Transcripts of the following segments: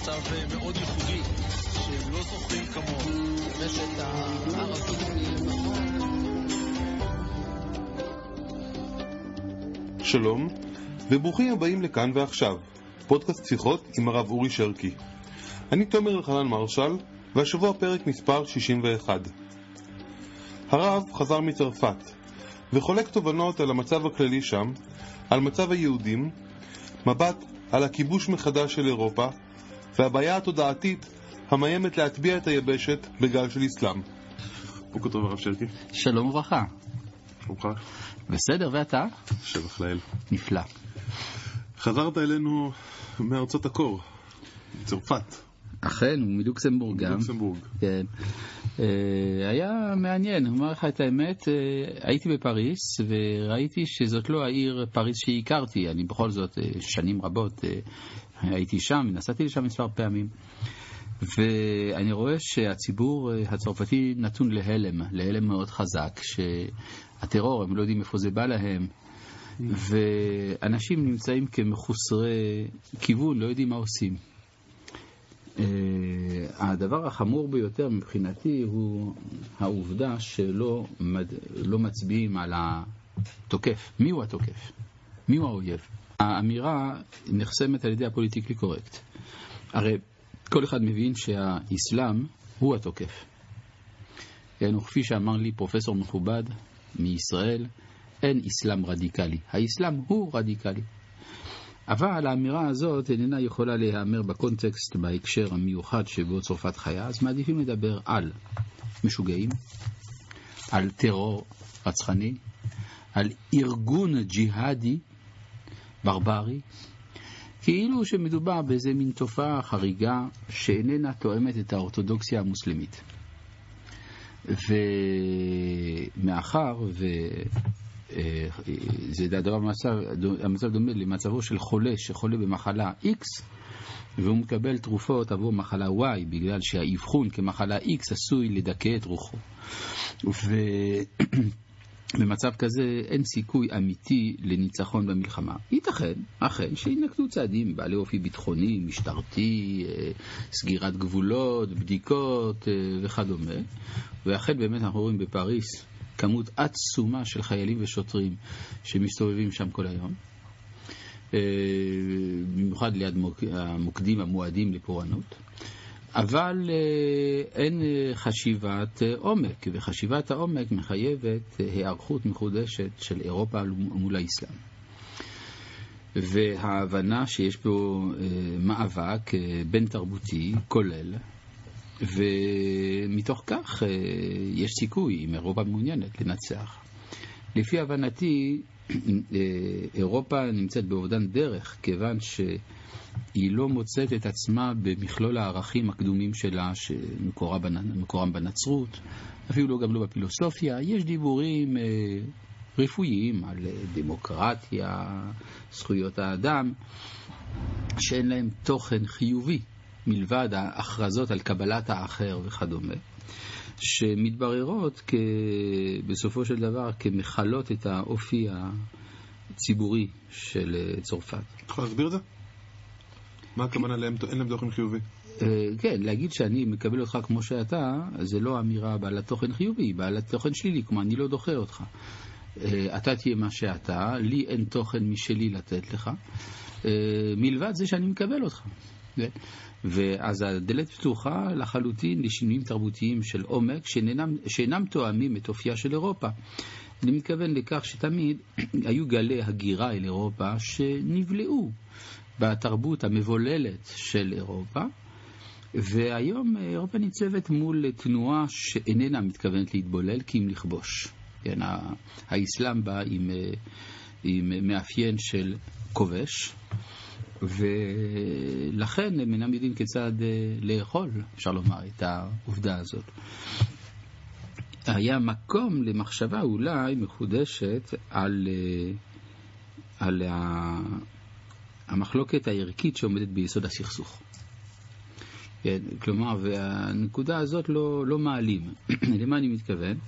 מצב מאוד ייחודי, שהם לא זוכרים כמוהו. רשת הערבית. שלום, וברוכים הבאים לכאן ועכשיו, פודקאסט שיחות עם הרב אורי שרקי. אני תומר אלחנן מרשל, והשבוע פרק מספר 61. הרב חזר מצרפת, וחולק תובנות על המצב הכללי שם, על מצב היהודים, מבט על הכיבוש מחדש של אירופה, והבעיה התודעתית המאיימת להטביע את היבשת בגל של אסלאם. בוקר טוב הרב שרקי. שלום וברכה. שלומך? בסדר, ואתה? שבח לאל. נפלא. חזרת אלינו מארצות הקור, מצרפת. אכן, מלוקסמבורג גם. מלוקסמבורג. כן. היה מעניין, אומר לך את האמת, הייתי בפריס וראיתי שזאת לא העיר פריס שהכרתי, אני בכל זאת שנים רבות הייתי שם, נסעתי לשם מספר פעמים, ואני רואה שהציבור הצרפתי נתון להלם מאוד חזק, שהטרור, הם לא יודעים איפה זה בא להם, ואנשים נמצאים כמחוסרי כיוון, לא יודעים מה עושים. הדבר החמור ביותר מבחינתי הוא העובדה שלא מצביעים על התוקף. מי הוא התוקף? מי הוא האויב? האמירה נחסמת על ידי הפוליטיקלי קורקט. הרי כל אחד מבין שהאסלאם הוא התוקף. וכפי שאמר לי פרופסור מכובד מישראל, אין אסלאם רדיקלי. האסלאם הוא רדיקלי. אבל האמירה הזאת איננה יכולה להיאמר בקונטקסט, בהקשר המיוחד שבו צרפת חיה, אז מעדיפים לדבר על משוגעים, על טרור רצחני, על ארגון ג'יהאדי ברברי, כאילו שמדובר באיזה מין תופעה חריגה שאיננה תואמת את האורתודוקסיה המוסלמית. ומאחר זה דבר המצב דומה למצבו של חולה שחולה במחלה X והוא מקבל תרופות עבור מחלה Y בגלל שהאבחון כמחלה X עשוי לדכא את רוחו, ובמצב כזה אין סיכוי אמיתי לניצחון במלחמה. ייתכן אכן שינקטו צעדים בעלי אופי ביטחוני, משטרתי, סגירת גבולות, בדיקות וכדומה, ואכן באמת אנחנו רואים בפריס כמות עצומה של חיילים ושוטרים שמסתובבים שם כל היום, במיוחד ליד המוקדים המועדים לפורענות, אבל אין חשיבת עומק, וחשיבת העומק מחייבת הערכות מחודשת של אירופה מול האסלאם, וההבנה שיש פה מאבק בין תרבותי כולל, ומתוך כך יש סיכוי אם אירופה מעוניינת לנצח. לפי הבנתי אירופה נמצאת באובדן דרך, כיוון שהיא לא מוצאת את עצמה במכלול הערכים הקדומים שלה שמקורם בנצרות, אפילו גם לא בפילוסופיה. יש דיבורים רפואיים על דמוקרטיה, זכויות האדם, שאין להם תוכן חיובי מלבד ההכרזות על קבלת האחר וכדומה, שמתבררות בסופו של דבר כמחלות את האופי הציבורי של צרפת. יכול להסביר את זה? מה הכוונה להם? אין להם תוכן חיובי? כן, להגיד שאני מקבל אותך כמו שאתה, זה לא אמירה בעלת תוכן חיובי, בעלת תוכן שלילי, כמו אני לא דוחה אותך. אתה תהיה מה שאתה, לי אין תוכן משלי לתת לך, מלבד זה שאני מקבל אותך. ואז הדלת פתוחה לחלוטין לשינויים תרבותיים של עומק שאינם תואמים את אופייה של אירופה. אני מתכוון לכך שתמיד היו גלי הגירה אל אירופה שנבלעו בתרבות המבוללת של אירופה, והיום אירופה ניצבת מול תנועה שאיננה מתכוונת להתבולל כי אם לכבוש. כן, האסלאם בא עם מאפיין של כובש, ולכן הם אינם יודעים כיצד לאכול, אפשר לומר, את העובדה הזאת. היה מקום למחשבה אולי מחודשת על המחלוקת הערכית שעומדת ביסוד הסכסוך. כן, כלומר, והנקודה הזאת לא מעלים. למה אני מתכוון?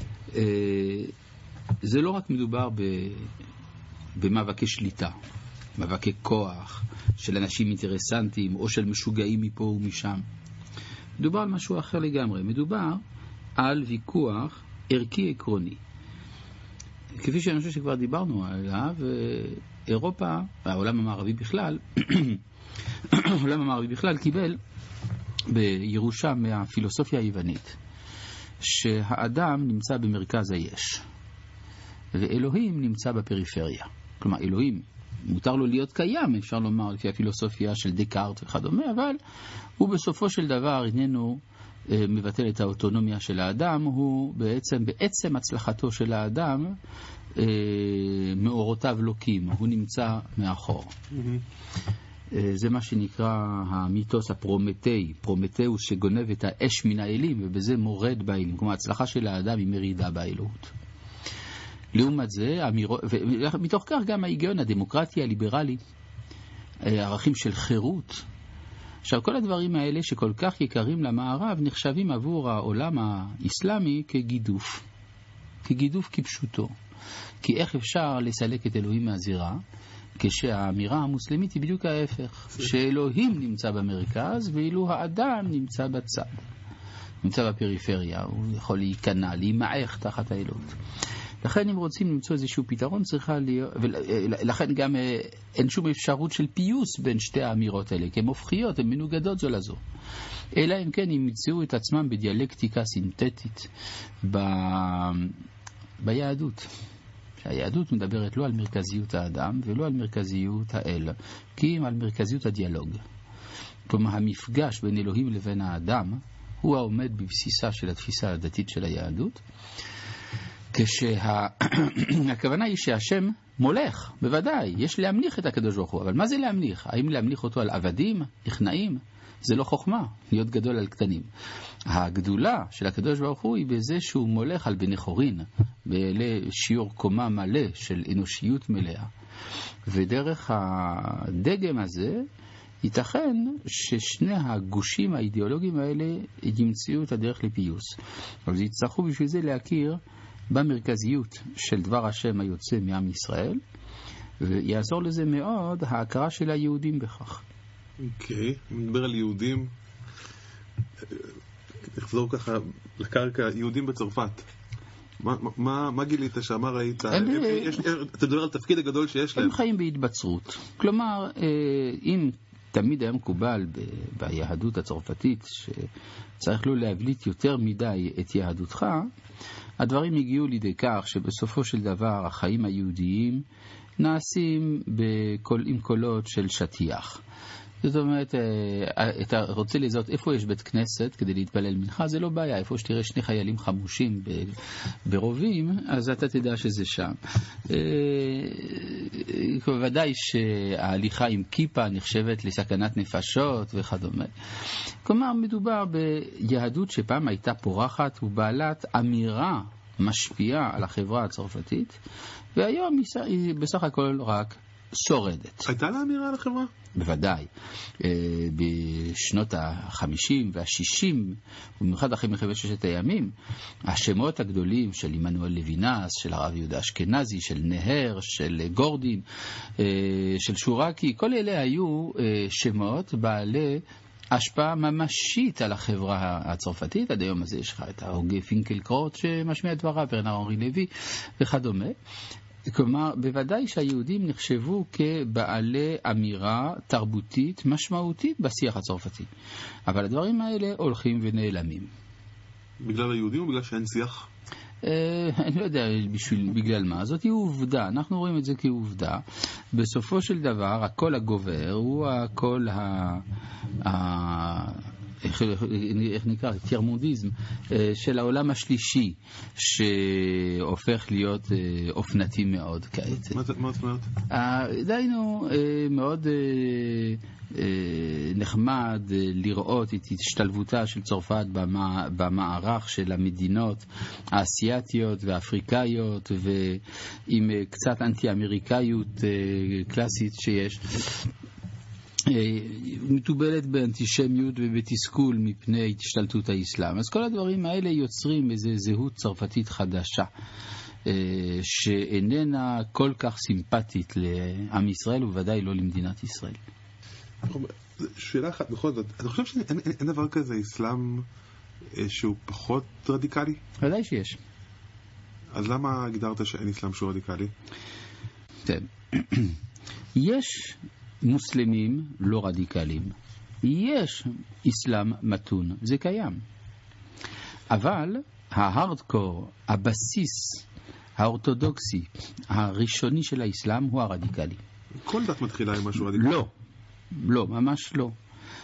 זה לא רק מדובר במאבקי שליטה. מאבקי כוח של אנשים אינטרסנטיים או של משוגעים מפה ומשם. מדובר על משהו אחר לגמרי. מדובר על ויכוח ערכי עקרוני. כפי שאני חושב שכבר דיברנו עליו, אירופה, העולם המערבי בכלל, העולם המערבי בכלל קיבל בירושה מהפילוסופיה היוונית שהאדם נמצא במרכז היש ואלוהים נמצא בפריפריה. כלומר, אלוהים מותר לו להיות קיים, אפשר לומר, לפי הפילוסופיה של דקארט וכדומה, אבל הוא בסופו של דבר איננו מבטל את האוטונומיה של האדם, הוא בעצם הצלחתו של האדם מאורותיו לוקים, הוא נמצא מאחור. זה מה שנקרא המיתוס הפרומטאי, פרומטאוס שגונב את האש מן האלים ובזה מורד באלים, כלומר ההצלחה של האדם היא מרידה באלוהות. לעומת זה, מתוך כך גם ההיגיון הדמוקרטי הליברלי, ערכים של חירות. עכשיו, כל הדברים האלה שכל כך יקרים למערב נחשבים עבור העולם האסלאמי כגידוף כפשוטו. כי איך אפשר לסלק את אלוהים מהזירה, כשהאמירה המוסלמית היא בדיוק ההפך, שאלוהים נמצא במרכז ואילו האדם נמצא בצד, נמצא בפריפריה, הוא יכול להיכנע, להימעך תחת האלוהות. לכן אם רוצים למצוא איזשהו פתרון צריכה להיות, ולכן גם אין שום אפשרות של פיוס בין שתי האמירות האלה, כי הן הופכיות, הן מנוגדות זו לזו. אלא אם כן הם ימצאו את עצמם בדיאלקטיקה סינתטית ביהדות. היהדות מדברת לא על מרכזיות האדם ולא על מרכזיות האל, כי אם על מרכזיות הדיאלוג. כלומר, המפגש בין אלוהים לבין האדם הוא העומד בבסיסה של התפיסה הדתית של היהדות, כשהכוונה היא שהשם מולך, בוודאי, יש להמליך את הקדוש ברוך הוא, אבל מה זה להמליך? האם להמליך אותו על עבדים, נכנעים? זה לא חוכמה, להיות גדול על קטנים. הגדולה של הקדוש ברוך הוא היא בזה שהוא מולך על בני חורין, בשיעור קומה מלא של אנושיות מלאה. ודרך הדגם הזה, ייתכן ששני הגושים האידיאולוגיים האלה ימצאו את הדרך לפיוס. אבל זה יצטרכו בשביל זה להכיר במרכזיות של דבר השם היוצא מעם ישראל, ויעזור לזה מאוד ההכרה של היהודים בכך. אוקיי, נדבר על יהודים, נחזור ככה לקרקע, יהודים בצרפת. מה גילית שאמה ראית? אתה מדבר על תפקיד הגדול שיש להם. הם חיים בהתבצרות. כלומר, אם תמיד היה מקובל ביהדות הצרפתית שצריך לא להבליט יותר מדי את יהדותך, הדברים הגיעו לידי כך שבסופו של דבר החיים היהודיים נעשים עם קולות של שטיח. זאת אומרת, אתה רוצה לזהות איפה יש בית כנסת כדי להתפלל מנחה, זה לא בעיה. איפה שתראה שני חיילים חמושים ברובים, אז אתה תדע שזה שם. ודאי שההליכה עם כיפה נחשבת לסכנת נפשות וכדומה. כלומר, מדובר ביהדות שפעם הייתה פורחת ובעלת אמירה משפיעה על החברה הצרפתית, והיום היא בסך הכל רק שורדת. הייתה לה אמירה על החברה? בוודאי. בשנות ה-50 וה-60, במיוחד אחרי מלחמת ששת הימים, השמות הגדולים של עמנואל לוינס, של הרב יהודה אשכנזי, של נהר, של גורדין, של שורקי, כל אלה היו שמות בעלי השפעה ממשית על החברה הצרפתית. עד היום הזה יש לך את ההוגה פינקלקרוט שמשמיע דבריו, ברנר אנרי לוי וכדומה. כלומר, בוודאי שהיהודים נחשבו כבעלי אמירה תרבותית משמעותית בשיח הצרפתי. אבל הדברים האלה הולכים ונעלמים. בגלל היהודים או בגלל שאין שיח? אני לא יודע בגלל מה. זאת היא עובדה. אנחנו רואים את זה כעובדה. בסופו של דבר, הקול הגובר הוא הקול איך נקרא? תירמודיזם של העולם השלישי שהופך להיות אופנתי מאוד כעת. מה זאת אומרת? דיינו מאוד נחמד לראות את השתלבותה של צרפת במערך של המדינות האסייתיות והאפריקאיות ועם קצת אנטי-אמריקאיות קלאסית שיש. מטובלת באנטישמיות ובתסכול מפני השתלטות האסלאם. אז כל הדברים האלה יוצרים איזו זהות צרפתית חדשה. שאיננה כל כך סימפטית לעם ישראל ובוודאי לא למדינת ישראל. שאלה אחת, בכל זאת, אתה חושב שאין דבר כזה אסלאם שהוא פחות רדיקלי? ודאי שיש. אז למה הגדרת שאין אסלאם שהוא רדיקלי? יש מוסלמים לא רדיקליים, יש אסלאם מתון, זה קיים. אבל ההארדקור, הבסיס האורתודוקסי הראשוני של האסלאם הוא הרדיקלי. כל דת מתחילה עם משהו רדיקלי? לא, ממש לא.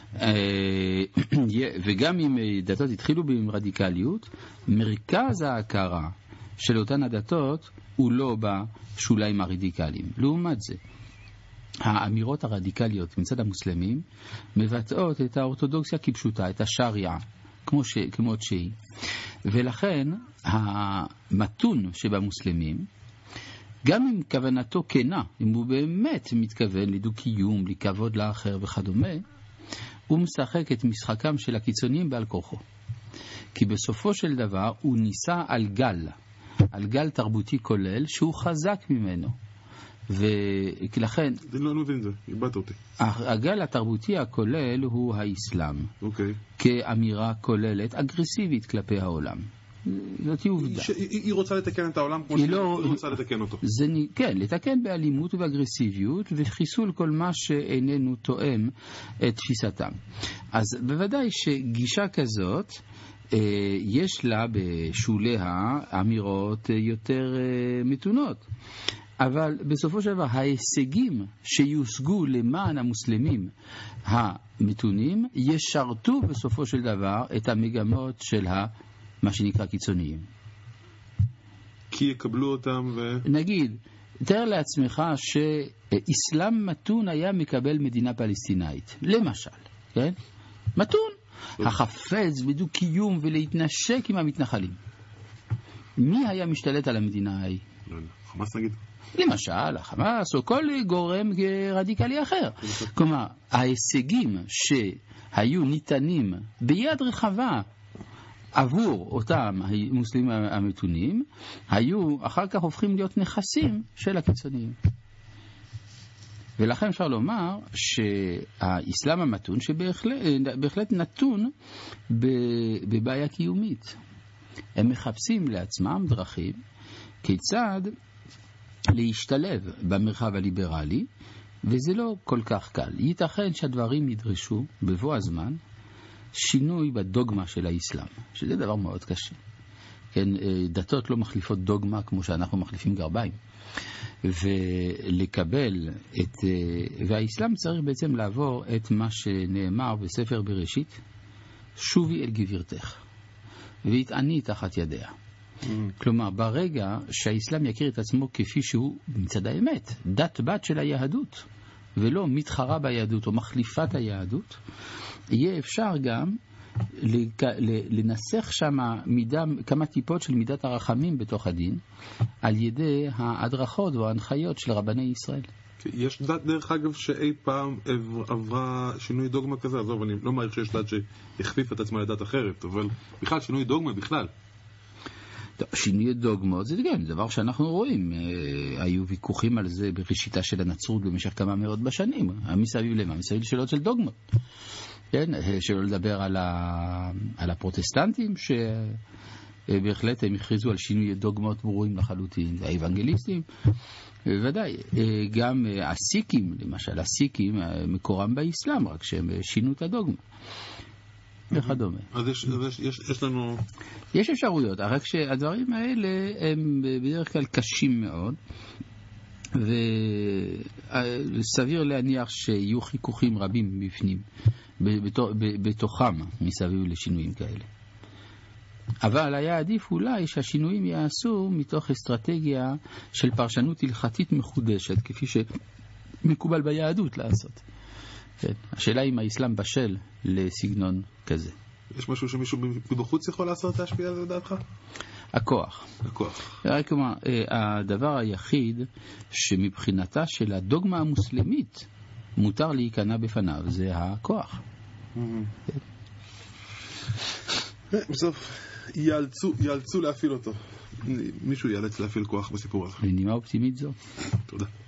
וגם אם דתות התחילו ברדיקליות, מרכז ההכרה של אותן הדתות הוא לא בשוליים הרדיקליים. לעומת זה, האמירות הרדיקליות מצד המוסלמים מבטאות את האורתודוקסיה כפשוטה, את השריעה, כמו שהיא. ולכן המתון שבמוסלמים, גם אם כוונתו כנה, אם הוא באמת מתכוון לדו-קיום, לכבוד לאחר וכדומה, הוא משחק את משחקם של הקיצוניים בעל כוחו. כי בסופו של דבר הוא ניסה על גל תרבותי כולל שהוא חזק ממנו. ולכן... אני לא מבין את זה, איבדת אותי. הגל התרבותי הכולל הוא האסלאם. אוקיי. כאמירה כוללת, אגרסיבית כלפי העולם. זאת עובדה. היא רוצה לתקן את העולם כמו שהיא רוצה לתקן אותו. כן, לתקן באלימות ובאגרסיביות וחיסול כל מה שאיננו תואם את תפיסתם. אז בוודאי שגישה כזאת יש לה בשוליה אמירות יותר מתונות. אבל בסופו של דבר ההישגים שיושגו למען המוסלמים המתונים ישרתו בסופו של דבר את המגמות של מה שנקרא קיצוניים. כי יקבלו אותם נגיד, תאר לעצמך שאסלאם מתון היה מקבל מדינה פלסטינאית. למשל, כן? מתון. החפץ בדו-קיום ולהתנשק עם המתנחלים. מי היה משתלט על המדינה ההיא? לא יודע, חמאס נגיד. למשל, החמאס או כל גורם רדיקלי אחר. כלומר, ההישגים שהיו ניתנים ביד רחבה עבור אותם המוסלמים המתונים, היו אחר כך הופכים להיות נכסים של הקיצוניים. ולכן אפשר לומר שהאסלאם המתון שבהחלט נתון בבעיה קיומית. הם מחפשים לעצמם דרכים כיצד להשתלב במרחב הליברלי, וזה לא כל כך קל. ייתכן שהדברים ידרשו בבוא הזמן שינוי בדוגמה של האסלאם, שזה דבר מאוד קשה. כן, דתות לא מחליפות דוגמה כמו שאנחנו מחליפים גרביים. ולקבל והאסלאם צריך בעצם לעבור את מה שנאמר בספר בראשית, שובי אל גבירתך והתעני תחת ידיה. כלומר, ברגע שהאסלאם יכיר את עצמו כפי שהוא מצד האמת, דת בת של היהדות, ולא מתחרה ביהדות או מחליפת היהדות, יהיה אפשר גם לנסח שם כמה טיפות של מידת הרחמים בתוך הדין, על ידי ההדרכות וההנחיות של רבני ישראל. יש דת דרך אגב שאי פעם עברה שינוי דוגמה כזה, עזוב, אני לא מעריך שיש דת שהחליף את עצמה לדת אחרת, אבל בכלל שינוי דוגמה בכלל. שינוי דוגמות זה גם דבר שאנחנו רואים. היו ויכוחים על זה בראשיתה של הנצרות במשך כמה מאות בשנים. מסביב למה? מסביב לשאלות של דוגמות. כן, שלא לדבר על הפרוטסטנטים שבהחלט הם הכריזו על שינוי דוגמות ברורים לחלוטין. האבנגליסטים, בוודאי. גם הסיקים, למשל, הסיקים מקורם באסלאם, רק שהם שינו את הדוגמה. וכדומה. אז יש לנו... יש אפשרויות, רק שהדברים האלה הם בדרך כלל קשים מאוד, וסביר להניח שיהיו חיכוכים רבים בפנים, בתוכם מסביב לשינויים כאלה. אבל היה עדיף אולי שהשינויים יעשו מתוך אסטרטגיה של פרשנות הלכתית מחודשת, כפי שמקובל ביהדות לעשות. כן. השאלה אם האסלאם בשל לסגנון כזה. יש משהו שמישהו מבחוץ יכול לעשות להשפיע על זה לדעתך? הכוח. רק כלומר, הדבר היחיד שמבחינתה של הדוגמה המוסלמית מותר להיכנע בפניו זה הכוח. בסוף יאלצו להפעיל אותו. מישהו ייאלץ להפעיל כוח בסיפור הזה. בנימה אופטימית זו. תודה.